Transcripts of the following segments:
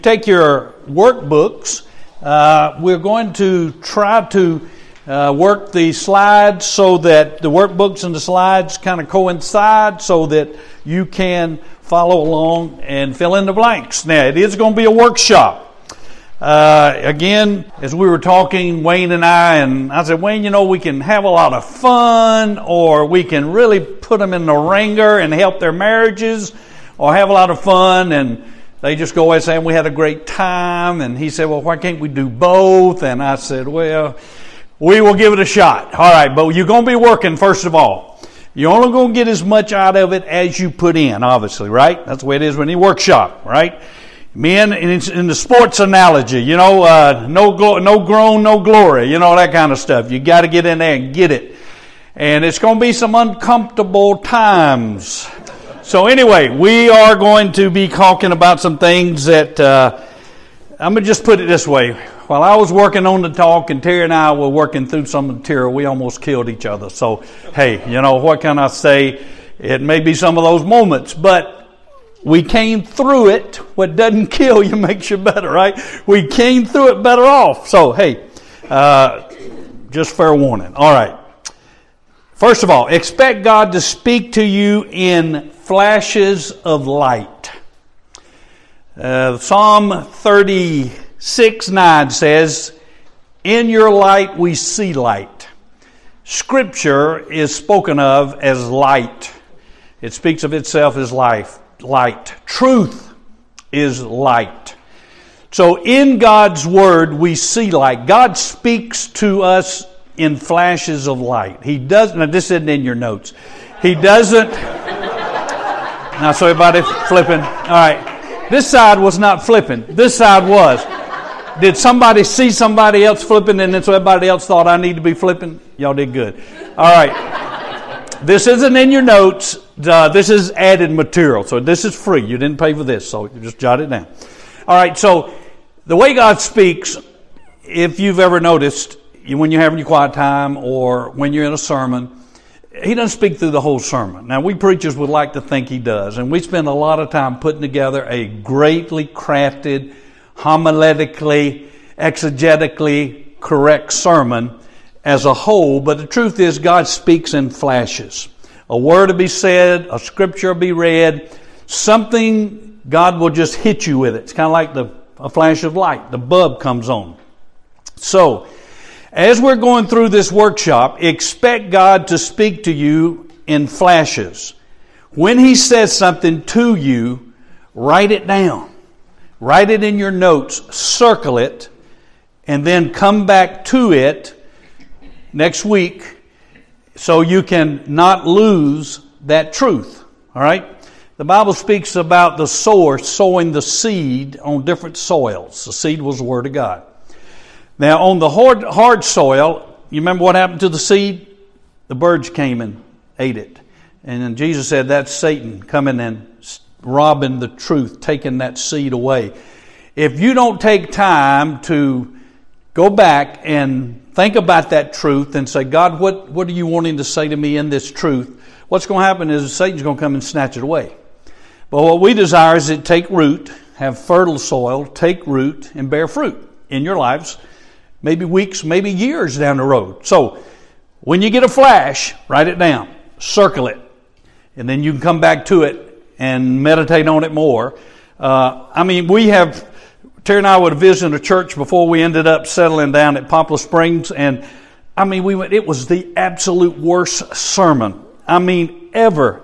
Take your workbooks. We're going to try to work the slides so that the workbooks and the slides kind of coincide so that you can follow along and fill in the blanks. Now, it is going to be a workshop. Again, as we were talking, Wayne and I said, Wayne, we can have a lot of fun, or we can really put them in the ringer and help their marriages, or have a lot of fun and they just go away saying we had a great time. And he said, well, why can't we do both? And I said, well, we will give it a shot. All right, but you're going to be working, first of all. You're only going to get as much out of it as you put in, obviously, right? That's the way it is when you workshop, right? Men, in the sports analogy, no groan, no glory, that kind of stuff. You got to get in there and get it. And it's going to be some uncomfortable times. So anyway, we are going to be talking about some things that, I'm going to just put it this way. While I was working on the talk and Terry and I were working through some material, we almost killed each other. So, hey, what can I say? It may be some of those moments, but we came through it. What doesn't kill you makes you better, right? We came through it better off. So, hey, just fair warning. All right. First of all, expect God to speak to you in flashes of light. Psalm 36:9 says, in your light we see light. Scripture is spoken of as light. It speaks of itself as light. Truth is light. So in God's Word we see light. God speaks to us in flashes of light. He doesn't, now this isn't in your notes. He doesn't, now so everybody flipping. All right, this side was not flipping. This side was. Did somebody see somebody else flipping and then so everybody else thought I need to be flipping? Y'all did good. All right, this isn't in your notes. This is added material. So this is free. You didn't pay for this, so you just jot it down. All right, so the way God speaks, if you've ever noticed, when you're having your quiet time or when you're in a sermon, He doesn't speak through the whole sermon. Now, we preachers would like to think He does, and we spend a lot of time putting together a greatly crafted, homiletically, exegetically correct sermon as a whole, but the truth is God speaks in flashes. A word will be said, a scripture will be read, something, God will just hit you with it. It's kind of like a flash of light. The bulb comes on. So, as we're going through this workshop, expect God to speak to you in flashes. When He says something to you, write it down. Write it in your notes, circle it, and then come back to it next week so you can not lose that truth. All right? The Bible speaks about the sower sowing the seed on different soils. The seed was the Word of God. Now, on the hard soil, you remember what happened to the seed? The birds came and ate it. And then Jesus said, that's Satan coming and robbing the truth, taking that seed away. If you don't take time to go back and think about that truth and say, God, what are you wanting to say to me in this truth? What's going to happen is Satan's going to come and snatch it away. But what we desire is it take root, have fertile soil, take root, and bear fruit in your lives. Maybe weeks, maybe years down the road. So, when you get a flash, write it down, circle it, and then you can come back to it and meditate on it more. Terry and I would visit a church before we ended up settling down at Poplar Springs, and it was the absolute worst sermon. Ever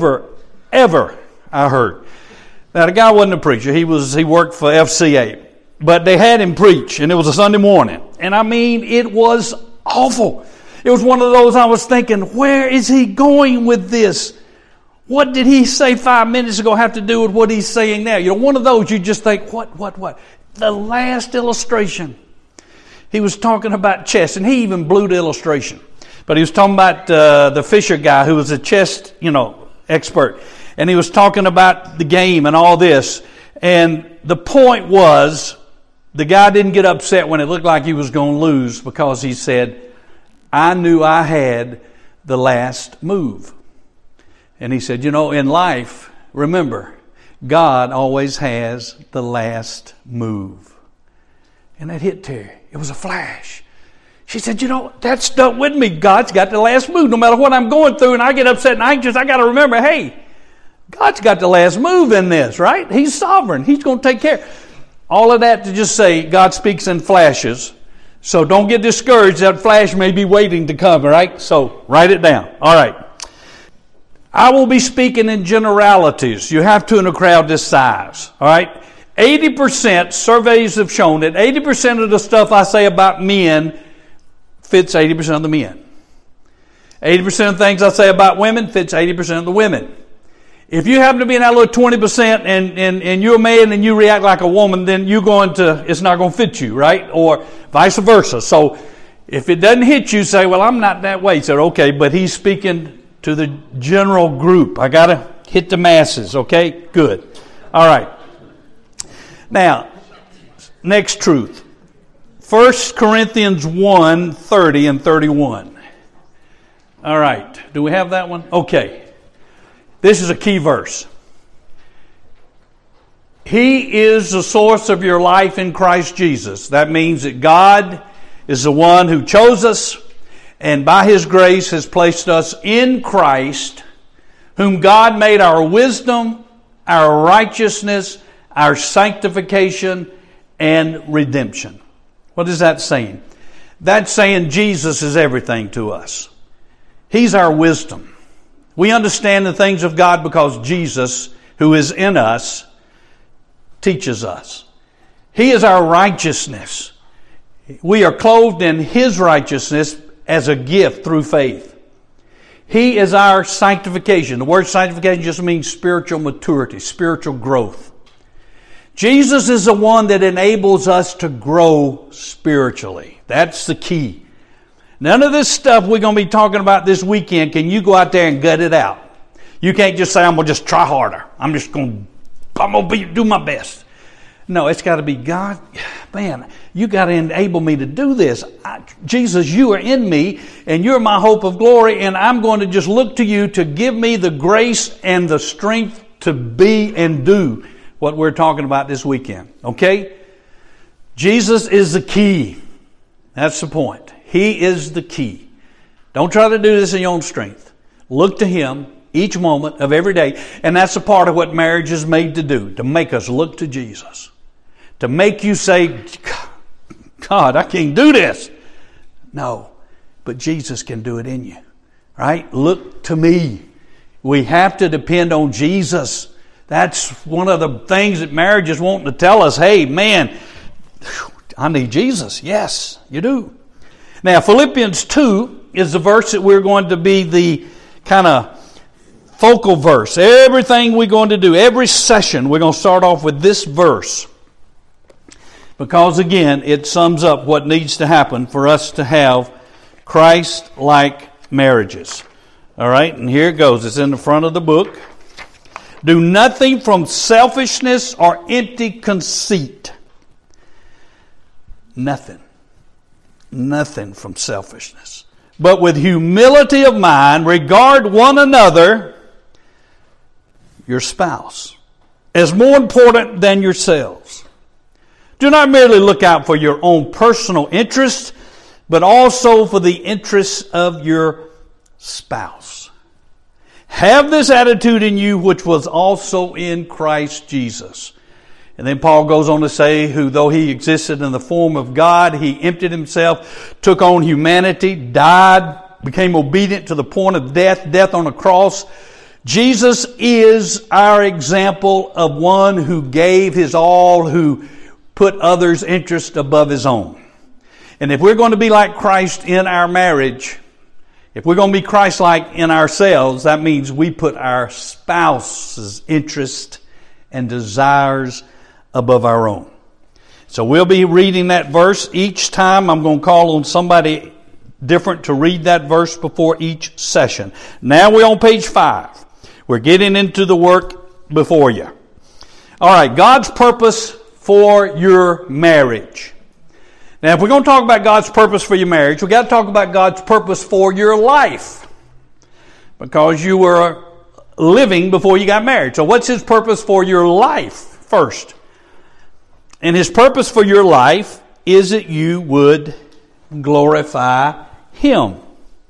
I heard. Now, the guy wasn't a preacher. He worked for FCA. But they had him preach, and it was a Sunday morning. And it was awful. It was one of those I was thinking, where is he going with this? What did he say 5 minutes ago have to do with what he's saying now? One of those you just think, what? The last illustration. He was talking about chess, and he even blew the illustration. But he was talking about the Fisher guy who was a chess, expert. And he was talking about the game and all this. And the point was, the guy didn't get upset when it looked like he was going to lose because he said, I knew I had the last move. And he said, in life, remember, God always has the last move. And that hit Terry. It was a flash. She said, that stuck with me. God's got the last move. No matter what I'm going through and I get upset and anxious, I got to remember, hey, God's got the last move in this, right? He's sovereign. He's going to take care. All of that to just say God speaks in flashes. So don't get discouraged. That flash may be waiting to come, right? So write it down. All right. I will be speaking in generalities. You have to in a crowd this size. All right. 80%, surveys have shown that 80% of the stuff I say about men fits 80% of the men. 80% of the things I say about women fits 80% of the women. If you happen to be in that little 20% and you're a man and you react like a woman, then it's not going to fit you, right? Or vice versa. So if it doesn't hit you, say, well, I'm not that way. He said, okay, but he's speaking to the general group. I got to hit the masses, okay? Good. All right. Now, next truth. 1 Corinthians 1, 30 and 31. All right. Do we have that one? Okay. This is a key verse. He is the source of your life in Christ Jesus. That means that God is the one who chose us and by His grace has placed us in Christ, whom God made our wisdom, our righteousness, our sanctification, and redemption. What is that saying? That's saying Jesus is everything to us. He's our wisdom. We understand the things of God because Jesus, who is in us, teaches us. He is our righteousness. We are clothed in His righteousness as a gift through faith. He is our sanctification. The word sanctification just means spiritual maturity, spiritual growth. Jesus is the one that enables us to grow spiritually. That's the key. None of this stuff we're going to be talking about this weekend can you go out there and gut it out. You can't just say, I'm going to just try harder. I'm going to do my best. No, it's got to be, God, man, you got to enable me to do this. Jesus, you are in me and you're my hope of glory, and I'm going to just look to you to give me the grace and the strength to be and do what we're talking about this weekend. Okay? Jesus is the key. That's the point. He is the key. Don't try to do this in your own strength. Look to Him each moment of every day. And that's a part of what marriage is made to do, to make us look to Jesus. To make you say, God, I can't do this. No, but Jesus can do it in you. Right? Look to me. We have to depend on Jesus. That's one of the things that marriage is wanting to tell us. Hey, man, I need Jesus. Yes, you do. Now, Philippians 2 is the verse that we're going to be the kind of focal verse. Everything we're going to do, every session, we're going to start off with this verse. Because, again, it sums up what needs to happen for us to have Christ-like marriages. All right, and here it goes. It's in the front of the book. Do nothing from selfishness or empty conceit. Nothing from selfishness. But with humility of mind, regard one another, your spouse, as more important than yourselves. Do not merely look out for your own personal interests, but also for the interests of your spouse. Have this attitude in you which was also in Christ Jesus. And then Paul goes on to say, who though He existed in the form of God, He emptied Himself, took on humanity, died, became obedient to the point of death on a cross. Jesus is our example of one who gave His all, who put others' interest above His own. And if we're going to be like Christ in our marriage, if we're going to be Christ-like in ourselves, that means we put our spouse's interest and desires above our own. So we'll be reading that verse. Each time I'm going to call on somebody different to read that verse before each session. Now we're on page 5. We're getting into the work before you. All right, God's purpose for your marriage. Now, if we're going to talk about God's purpose for your marriage, we've got to talk about God's purpose for your life. Because you were living before you got married. So what's His purpose for your life first? And His purpose for your life is that you would glorify Him. All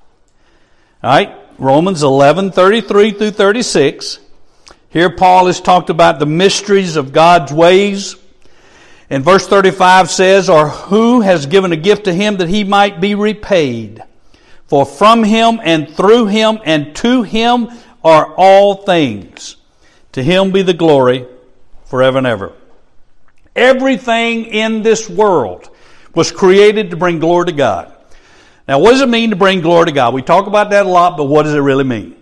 right, Romans 11:33 through 36. Here Paul has talked about the mysteries of God's ways. And verse 35 says, or who has given a gift to him that he might be repaid? For from him and through him and to him are all things. To him be the glory forever and ever. Everything in this world was created to bring glory to God. Now, what does it mean to bring glory to God? We talk about that a lot, but what does it really mean?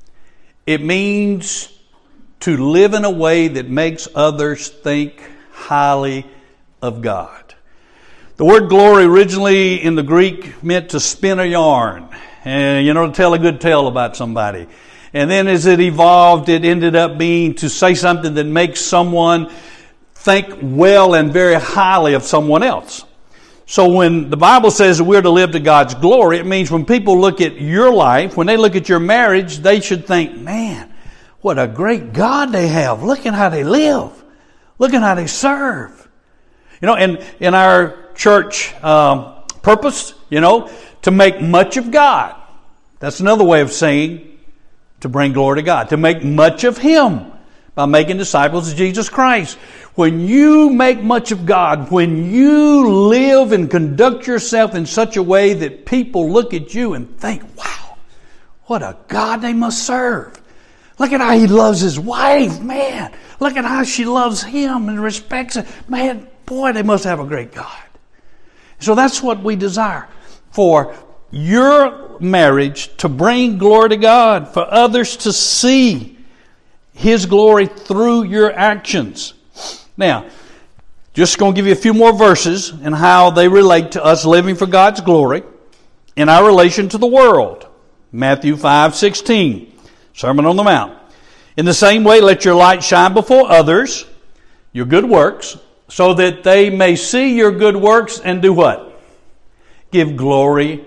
It means to live in a way that makes others think highly of God. The word glory originally in the Greek meant to spin a yarn, and to tell a good tale about somebody. And then as it evolved, it ended up being to say something that makes someone think well and very highly of someone else. So when the Bible says that we're to live to God's glory, it means when people look at your life, when they look at your marriage, they should think, man, what a great God they have. Look at how they live. Look at how they serve. And in our church purpose, to make much of God. That's another way of saying to bring glory to God. To make much of Him by making disciples of Jesus Christ. When you make much of God, when you live and conduct yourself in such a way that people look at you and think, wow, what a God they must serve. Look at how he loves his wife, man. Look at how she loves him and respects him. Man, boy, they must have a great God. So that's what we desire. For your marriage to bring glory to God. For others to see His glory through your actions. Now, just going to give you a few more verses and how they relate to us living for God's glory in our relation to the world. Matthew 5:16. Sermon on the Mount. In the same way, let your light shine before others, your good works, so that they may see your good works and do what? Give glory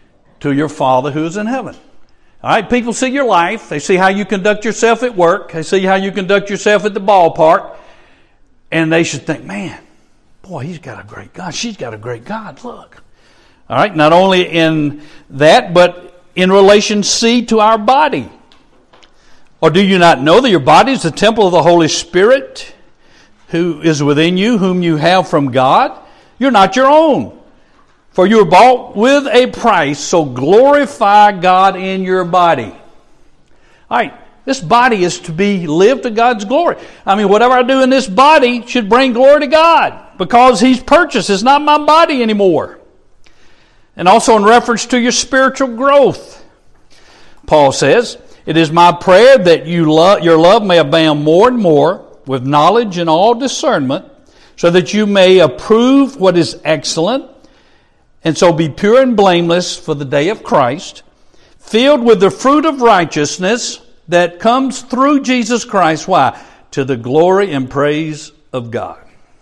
to your Father who is in heaven. All right, people see your life. They see how you conduct yourself at work. They see how you conduct yourself at the ballpark. And they should think, man, boy, he's got a great God. She's got a great God. Look. All right, not only in that, but in relation, see, to our body. Or do you not know that your body is the temple of the Holy Spirit who is within you, whom you have from God? You're not your own. For you were bought with a price, so glorify God in your body. All right, this body is to be lived to God's glory. I mean, whatever I do in this body should bring glory to God because He's purchased. It's not my body anymore. And also in reference to your spiritual growth, Paul says, it is my prayer that your love may abound more and more with knowledge and all discernment, so that you may approve what is excellent, and so be pure and blameless for the day of Christ, filled with the fruit of righteousness that comes through Jesus Christ. Why? To the glory and praise of God.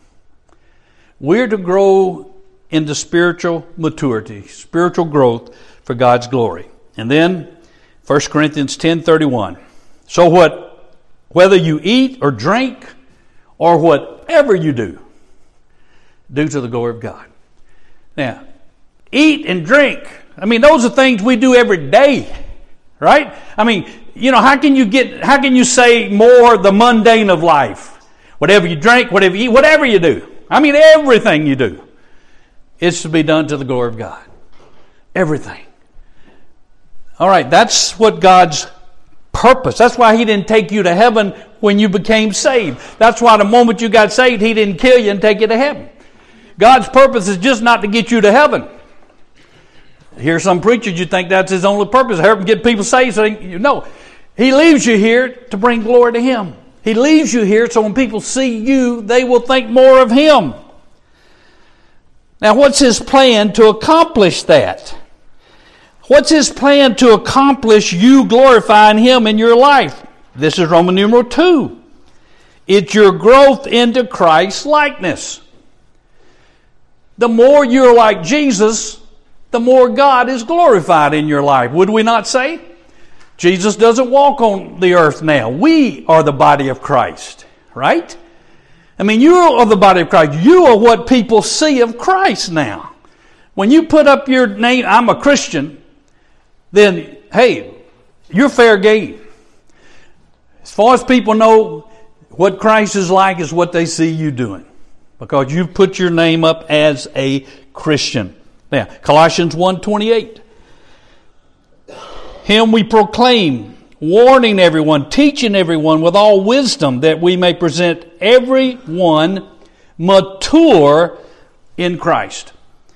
We're to grow into spiritual maturity, spiritual growth for God's glory. And then 1 Corinthians 10:31. So whether you eat or drink or whatever you do, do to the glory of God. Now, eat and drink. I mean, those are things we do every day, right? I mean, how can you say more the mundane of life? Whatever you drink, whatever you eat, whatever you do. I mean, everything you do is to be done to the glory of God. Everything. All right, that's what God's purpose. That's why He didn't take you to heaven when you became saved. That's why the moment you got saved, He didn't kill you and take you to heaven. God's purpose is just not to get you to heaven. Hear some preachers, you think that's His only purpose. Help get people saved. So no, He leaves you here to bring glory to Him. He leaves you here so when people see you, they will think more of Him. Now, what's His plan to accomplish that? What's His plan to accomplish you glorifying Him in your life? This is Roman numeral 2. It's your growth into Christ's likeness. The more you're like Jesus, the more God is glorified in your life. Would we not say? Jesus doesn't walk on the earth now. We are the body of Christ, right? I mean, you are the body of Christ. You are what people see of Christ now. When you put up your name, I'm a Christian, then, hey, you're fair game. As far as people know, what Christ is like is what they see you doing. Because you've put your name up as a Christian. Now, Colossians 1:28. Him we proclaim, warning everyone, teaching everyone with all wisdom, that we may present everyone mature in Christ.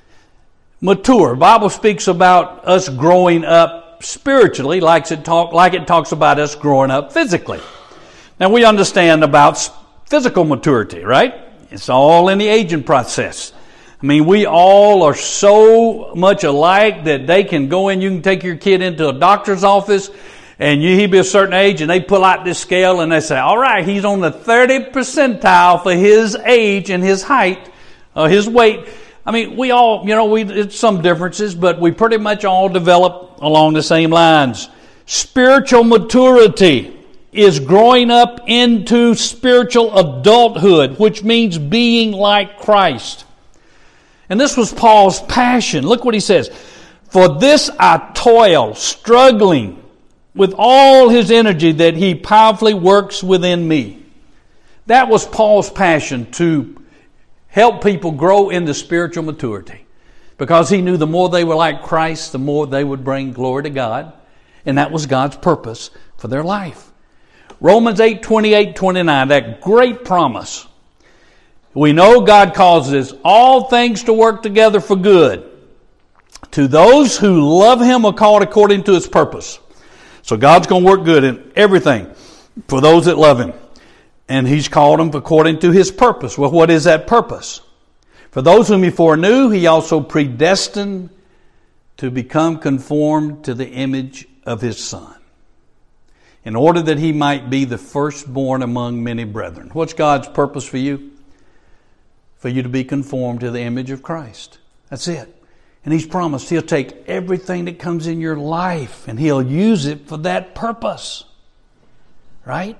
Mature. The Bible speaks about us growing up spiritually, like it talks about us growing up physically. Now we understand about physical maturity, right? It's all in the aging process. I mean, we all are so much alike that they can go in, you can take your kid into a doctor's office and he'll be a certain age and they pull out this scale and they say, all right, he's on the 30th percentile for his age and his height, his weight. I mean, we all, it's some differences, but we pretty much all develop along the same lines. Spiritual maturity is growing up into spiritual adulthood, which means being like Christ. And this was Paul's passion. Look what he says. For this I toil, struggling with all his energy that he powerfully works within me. That was Paul's passion, to help people grow into spiritual maturity. Because he knew the more they were like Christ, the more they would bring glory to God. And that was God's purpose for their life. Romans 8:28-29, that great promise. We know God causes all things to work together for good to those who love Him, are called according to His purpose. So God's going to work good in everything for those that love Him. And He's called them according to His purpose. Well, what is that purpose? For those whom He foreknew, He also predestined to become conformed to the image of His Son, in order that He might be the firstborn among many brethren. What's God's purpose for you? For you to be conformed to the image of Christ. That's it. And He's promised He'll take everything that comes in your life and He'll use it for that purpose. Right?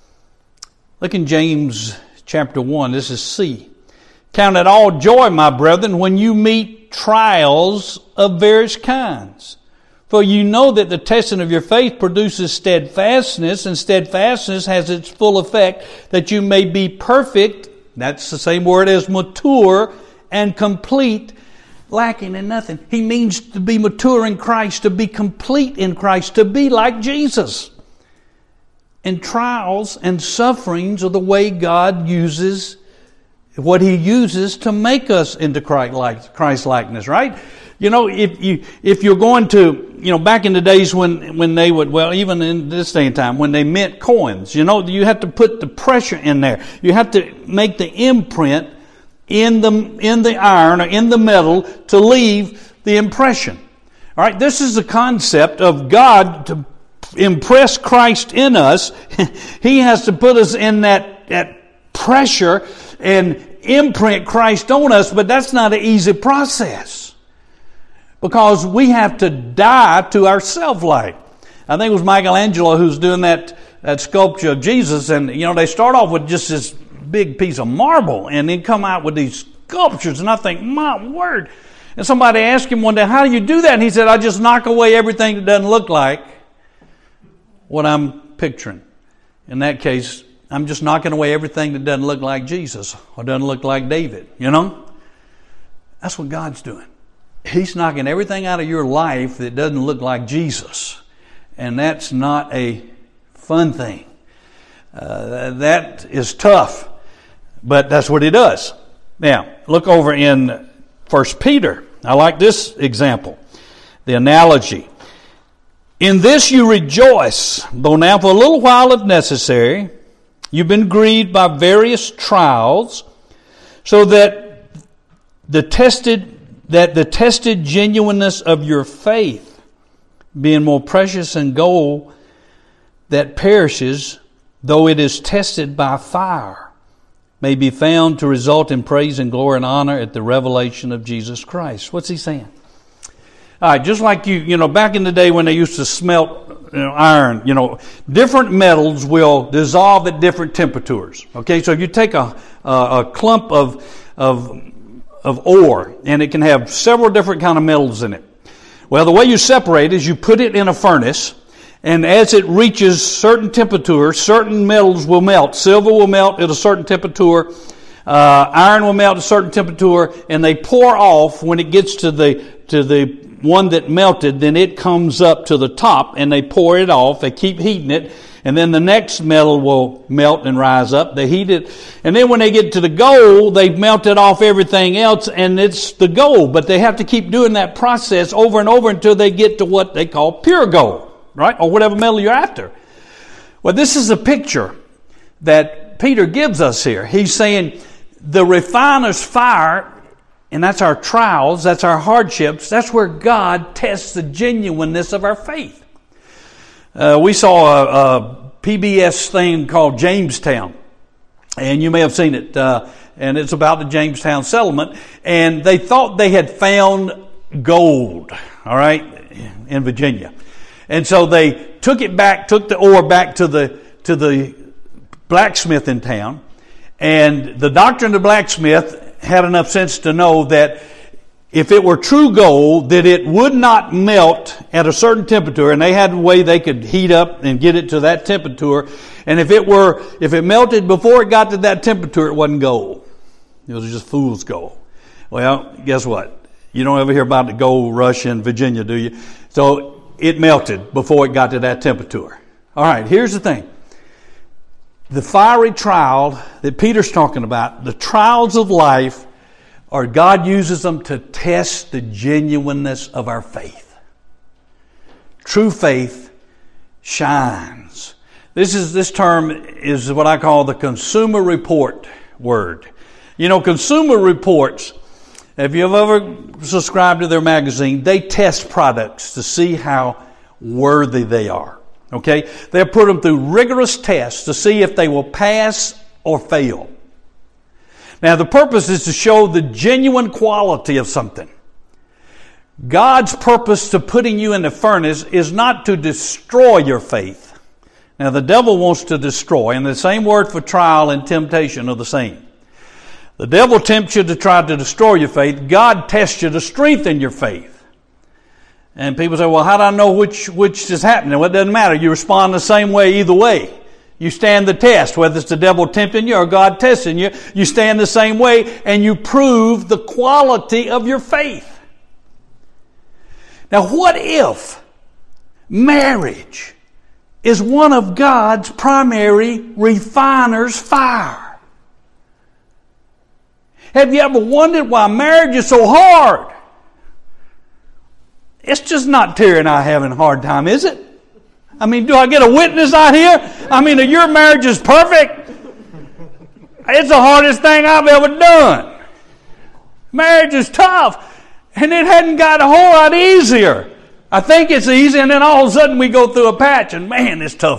Look in James chapter 1. This is C. Count it all joy, my brethren, when you meet trials of various kinds. For you know that the testing of your faith produces steadfastness, and steadfastness has its full effect, that you may be perfect. That's the same word as mature and complete, lacking in nothing. He means to be mature in Christ, to be complete in Christ, to be like Jesus. And trials and sufferings are the way God uses, what He uses to make us into Christ-likeness, right? If you're going to, back in the days when they would, well, even in this day and time, when they mint coins, you have to put the pressure in there. You have to make the imprint in the iron or in the metal to leave the impression. All right, this is the concept of God to impress Christ in us. He has to put us in that pressure and imprint Christ on us, but that's not an easy process. Because we have to die to our self-life. I think it was Michelangelo who's doing that sculpture of Jesus. And, they start off with just this big piece of marble and then come out with these sculptures. And I think, my word. And somebody asked him one day, how do you do that? And he said, I just knock away everything that doesn't look like what I'm picturing. In that case, I'm just knocking away everything that doesn't look like Jesus or doesn't look like David. That's what God's doing. He's knocking everything out of your life that doesn't look like Jesus. And that's not a fun thing. That is tough. But that's what He does. Now, look over in 1 Peter. I like this example. The analogy. In this you rejoice, though now for a little while if necessary, you've been grieved by various trials, so that the tested genuineness of your faith, being more precious than gold that perishes, though it is tested by fire, may be found to result in praise and glory and honor at the revelation of Jesus Christ. What's he saying? All right, just like back in the day when they used to smelt iron, different metals will dissolve at different temperatures. Okay, so you take a clump of ore, and it can have several different kind of metals in it. Well, the way you separate is you put it in a furnace, and as it reaches certain temperature, certain metals will melt. Silver will melt at a certain temperature. Iron will melt at a certain temperature, and they pour off when it gets to the one that melted. Then it comes up to the top, and they pour it off. They keep heating it, and then the next metal will melt and rise up. They heat it, and then when they get to the gold, they've melted off everything else, and it's the gold. But they have to keep doing that process over and over until they get to what they call pure gold, right? Or whatever metal you're after. Well, this is a picture that Peter gives us here. He's saying the refiner's fire, and that's our trials, that's our hardships, that's where God tests the genuineness of our faith. We saw a PBS thing called Jamestown, and you may have seen it, and it's about the Jamestown settlement, and they thought they had found gold, all right, in Virginia. And so they took the ore back to the blacksmith in town, and the doctor and the blacksmith had enough sense to know that if it were true gold, that it would not melt at a certain temperature, and they had a way they could heat up and get it to that temperature. And if it melted before it got to that temperature, it wasn't gold. It was just fool's gold. Well, guess what? You don't ever hear about the gold rush in Virginia, do you? So it melted before it got to that temperature. All right, here's the thing. The fiery trial that Peter's talking about, the trials of life, or God uses them to test the genuineness of our faith. True faith shines. This term is what I call the Consumer Report word. Consumer Reports, if you've ever subscribed to their magazine, they test products to see how worthy they are. Okay? They'll put them through rigorous tests to see if they will pass or fail. Now, the purpose is to show the genuine quality of something. God's purpose to putting you in the furnace is not to destroy your faith. Now, the devil wants to destroy, and the same word for trial and temptation are the same. The devil tempts you to try to destroy your faith. God tests you to strengthen your faith. And people say, well, how do I know which is happening? Well, it doesn't matter. You respond the same way either way. You stand the test, whether it's the devil tempting you or God testing you. You stand the same way, and you prove the quality of your faith. Now, what if marriage is one of God's primary refiner's fire? Have you ever wondered why marriage is so hard? It's just not Terry and I having a hard time, is it? I mean, do I get a witness out here? I mean, your marriage is perfect. It's the hardest thing I've ever done. Marriage is tough, and it hadn't got a whole lot easier. I think it's easy, and then all of a sudden we go through a patch, and man, it's tough.